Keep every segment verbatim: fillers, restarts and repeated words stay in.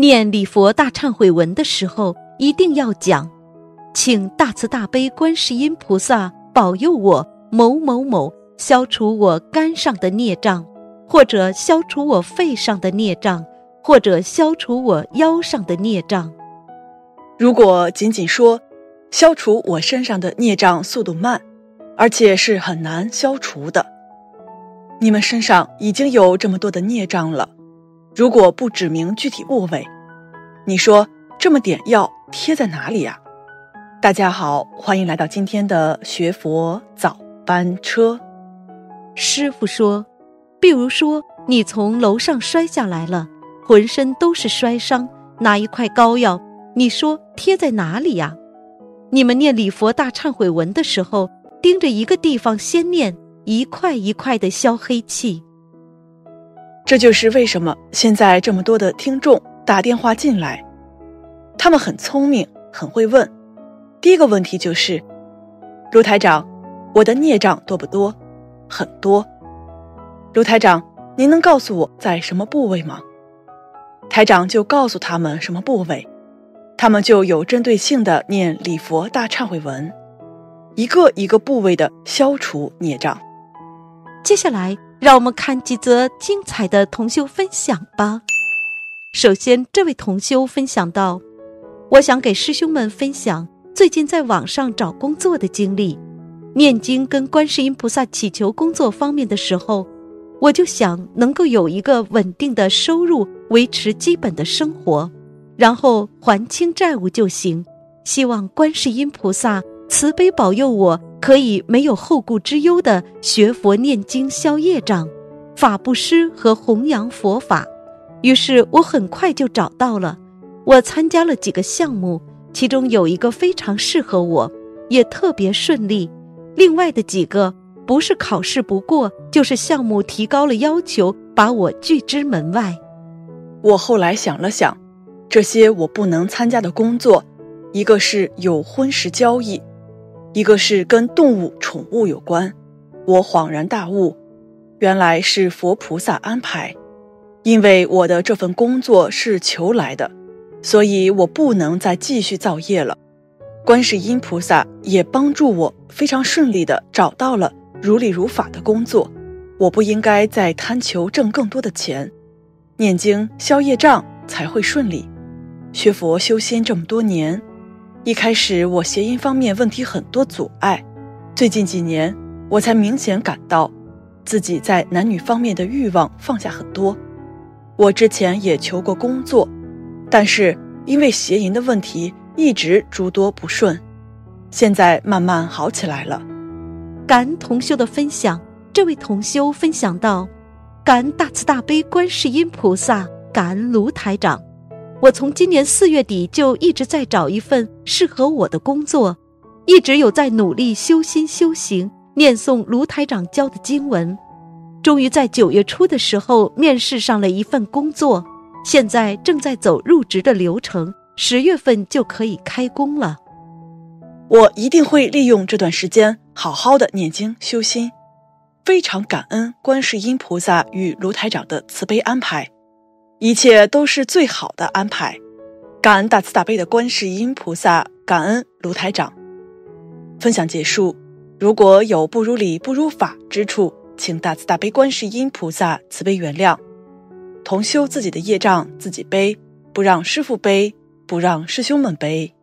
念礼佛大忏悔文的时候，一定要讲，请大慈大悲观世音菩萨保佑我某某某消除我肝上的孽障，或者消除我肺上的孽障，或者消除我腰上的孽障。 如果仅仅说消除我身上的孽障速度慢，而且是很难消除的，你们身上已经有这么多的孽障了，如果不指明具体部位，你说这么点药贴在哪里啊？大家好，欢迎来到今天的学佛早班车。 师父说，比如说你从楼上摔下来了，浑身都是摔伤，拿一块膏药，你说贴在哪里呀？你们念礼佛大忏悔文的时候，盯着一个地方先念，一块一块的消黑气。 这就是为什么现在这么多的听众打电话进来，他们很聪明，很会问。第一个问题就是，卢台长，我的孽障多不多？很多。卢台长，您能告诉我在什么部位吗？台长就告诉他们什么部位，他们就有针对性的念礼佛大忏悔文，一个一个部位的消除孽障。 接下来让我们看几则精彩的同修分享吧。首先，这位同修分享到，我想给师兄们分享最近在网上找工作的经历。念经跟观世音菩萨祈求工作方面的时候，我就想能够有一个稳定的收入，维持基本的生活，然后还清债务就行。希望观世音菩萨慈悲保佑我可以没有后顾之忧的学佛念经消业障，法布施和弘扬佛法。于是我很快就找到了，我参加了几个项目，其中有一个非常适合我，也特别顺利。另外的几个不是考试不过，就是项目提高了要求，把我拒之门外。 我后来想了想，这些我不能参加的工作，一个是有婚食交易，一个是跟动物宠物有关。我恍然大悟，原来是佛菩萨安排。因为我的这份工作是求来的，所以我不能再继续造业了。观世音菩萨也帮助我非常顺利地找到了如理如法的工作。我不应该再贪求挣更多的钱，念经消业障才会顺利。学佛修心这么多年，一开始我谐音方面问题很多阻碍，最近几年我才明显感到自己在男女方面的欲望放下很多。我之前也求过工作，但是因为谐音的问题一直诸多不顺，现在慢慢好起来了。 感恩同修的分享。这位同修分享到，感恩大慈大悲观世音菩萨，感恩卢台长。我从今年四月底就一直在找一份适合我的工作，一直有在努力修心修行，念诵卢台长教的经文。终于在九月初的时候面试上了一份工作，现在正在走入职的流程，十月份就可以开工了。 我一定会利用这段时间好好的念经修心，非常感恩观世音菩萨与卢台长的慈悲安排，一切都是最好的安排。感恩大慈大悲的观世音菩萨，感恩卢台长。分享结束，如果有不如理不如法之处，请大慈大悲观世音菩萨慈悲原谅。同修自己的业障自己背，不让师父背，不让师兄们背。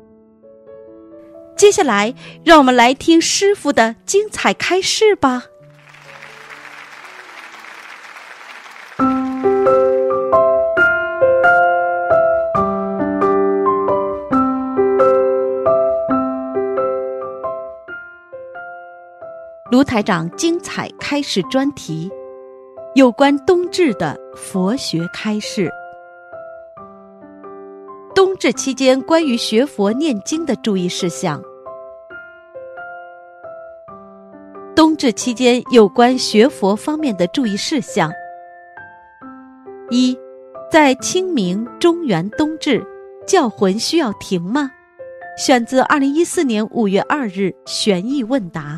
接下来让我们来听师父的精彩开示吧。卢台长精彩开示专题，有关冬至的佛学开示。冬至期间关于学佛念经的注意事项。冬至期间有关学佛方面的注意事项。一，在清明、中元、冬至，教魂需要停吗？选自二零一四年五月二日玄义问答。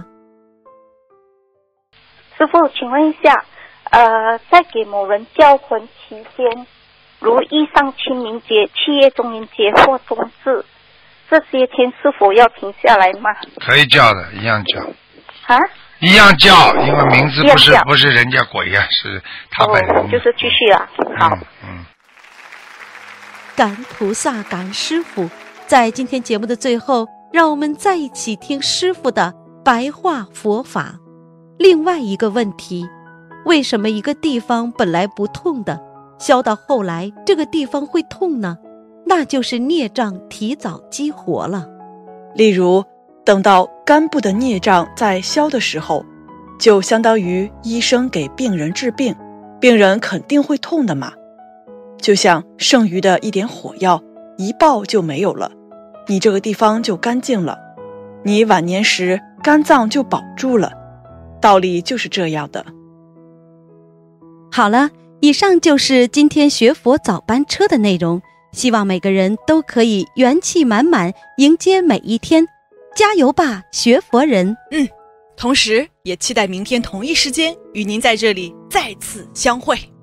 师父，请问一下，呃，在给某人叫魂期间， 如遇上清明节、七月中元节或冬至，这些天是否要停下来吗？ 可以叫的，一样叫。 啊？ 一样叫，因为名字不是不是人家鬼呀、啊，是他本人、 哦。就是继续了。好。 嗯。嗯， 感恩菩萨，感恩师父。在今天节目的最后，让我们再一起听师父的白话佛法。另外一个问题，为什么一个地方本来不痛的，消到后来这个地方会痛呢？那就是孽障提早激活了。 例如，等到肝部的孽障在消的时候，就相当于医生给病人治病，病人肯定会痛的嘛。就像剩余的一点火药，一爆就没有了，你这个地方就干净了，你晚年时肝脏就保住了，道理就是这样的。 好了，以上就是今天学佛早班车的内容，希望每个人都可以元气满满迎接每一天，加油吧，学佛人！ 嗯，同时也期待明天同一时间与您在这里再次相会。